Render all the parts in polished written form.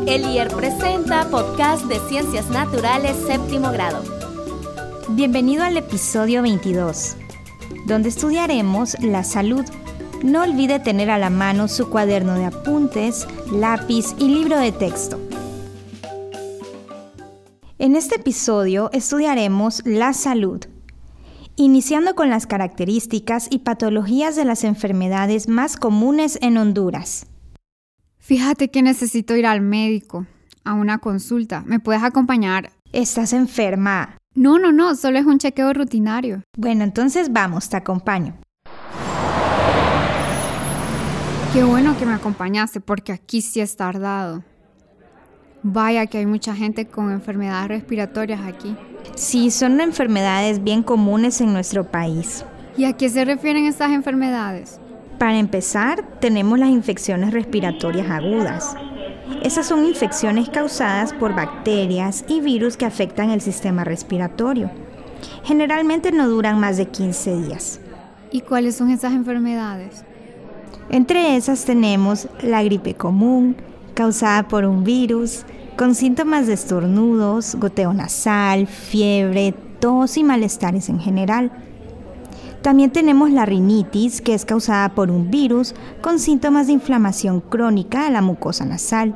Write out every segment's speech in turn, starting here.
El IER presenta podcast de Ciencias Naturales séptimo grado. Bienvenido al episodio 22, donde estudiaremos la salud. No olvide tener a la mano su cuaderno de apuntes, lápiz y libro de texto. En este episodio estudiaremos la salud, iniciando con las características y patologías de las enfermedades más comunes en Honduras. Fíjate que necesito ir al médico, a una consulta. ¿Me puedes acompañar? ¿Estás enferma? No, solo es un chequeo rutinario. Bueno, entonces vamos, te acompaño. Qué bueno que me acompañaste, porque aquí sí es tardado. Vaya que hay mucha gente con enfermedades respiratorias aquí. Sí, son enfermedades bien comunes en nuestro país. ¿Y a qué se refieren estas enfermedades? Para empezar, tenemos las infecciones respiratorias agudas. Esas son infecciones causadas por bacterias y virus que afectan el sistema respiratorio. Generalmente no duran más de 15 días. ¿Y cuáles son esas enfermedades? Entre esas tenemos la gripe común, causada por un virus, con síntomas de estornudos, goteo nasal, fiebre, tos y malestares en general. También tenemos la rinitis, que es causada por un virus con síntomas de inflamación crónica de la mucosa nasal.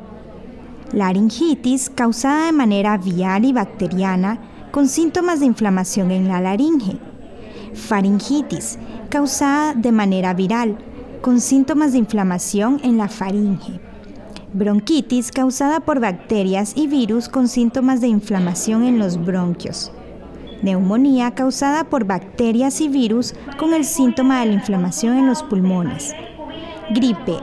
Laringitis, causada de manera viral y bacteriana, con síntomas de inflamación en la laringe. Faringitis, causada de manera viral, con síntomas de inflamación en la faringe. Bronquitis, causada por bacterias y virus con síntomas de inflamación en los bronquios. Neumonía, causada por bacterias y virus con el síntoma de la inflamación en los pulmones. Gripe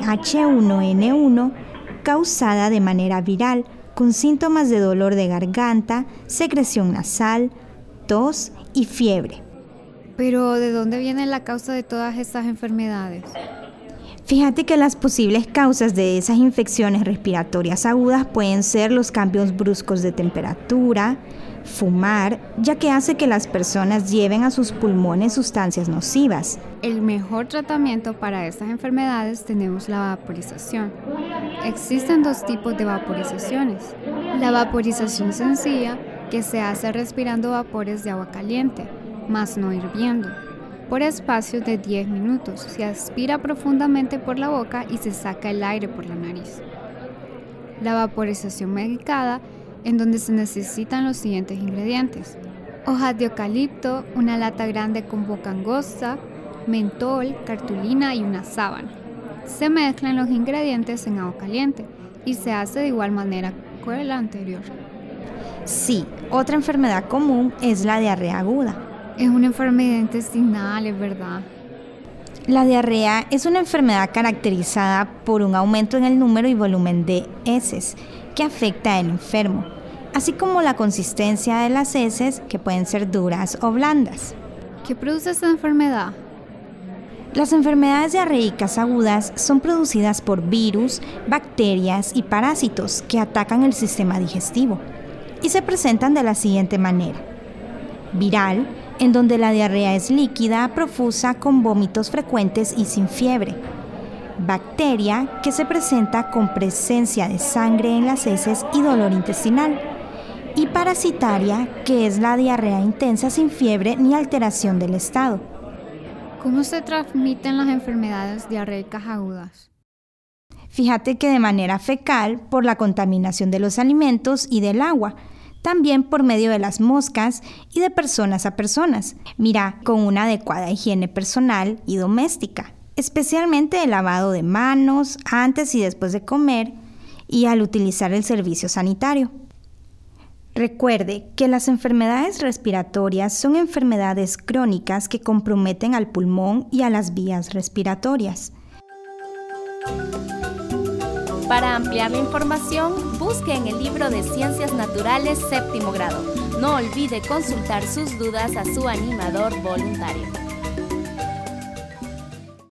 H1N1, causada de manera viral, con síntomas de dolor de garganta, secreción nasal, tos y fiebre. Pero, ¿de dónde viene la causa de todas estas enfermedades? Fíjate que las posibles causas de esas infecciones respiratorias agudas pueden ser los cambios bruscos de temperatura, fumar, ya que hace que las personas lleven a sus pulmones sustancias nocivas. El mejor tratamiento para estas enfermedades tenemos la vaporización. Existen dos tipos de vaporizaciones. La vaporización sencilla, que se hace respirando vapores de agua caliente, mas no hirviendo, por espacios de 10 minutos. Se aspira profundamente por la boca y se saca el aire por la nariz. La vaporización medicada, en donde se necesitan los siguientes ingredientes: hojas de eucalipto, una lata grande con boca angosta, mentol, cartulina y una sábana. Se mezclan los ingredientes en agua caliente y se hace de igual manera que la anterior. Sí, otra enfermedad común es la diarrea aguda. Es una enfermedad intestinal, es verdad. La diarrea es una enfermedad caracterizada por un aumento en el número y volumen de heces que afecta al enfermo, así como la consistencia de las heces, que pueden ser duras o blandas. ¿Qué produce esta enfermedad? Las enfermedades diarreicas agudas son producidas por virus, bacterias y parásitos que atacan el sistema digestivo y se presentan de la siguiente manera: viral, en donde la diarrea es líquida, profusa, con vómitos frecuentes y sin fiebre. Bacteria, que se presenta con presencia de sangre en las heces y dolor intestinal. Y parasitaria, que es la diarrea intensa sin fiebre ni alteración del estado. ¿Cómo se transmiten las enfermedades diarreicas agudas? Fíjate que de manera fecal, por la contaminación de los alimentos y del agua. También por medio de las moscas y de personas a personas. Mira, con una adecuada higiene personal y doméstica, especialmente el lavado de manos antes y después de comer y al utilizar el servicio sanitario. Recuerde que las enfermedades respiratorias son enfermedades crónicas que comprometen al pulmón y a las vías respiratorias. Para ampliar la información, busque en el libro de Ciencias Naturales séptimo grado. No olvide consultar sus dudas a su animador voluntario.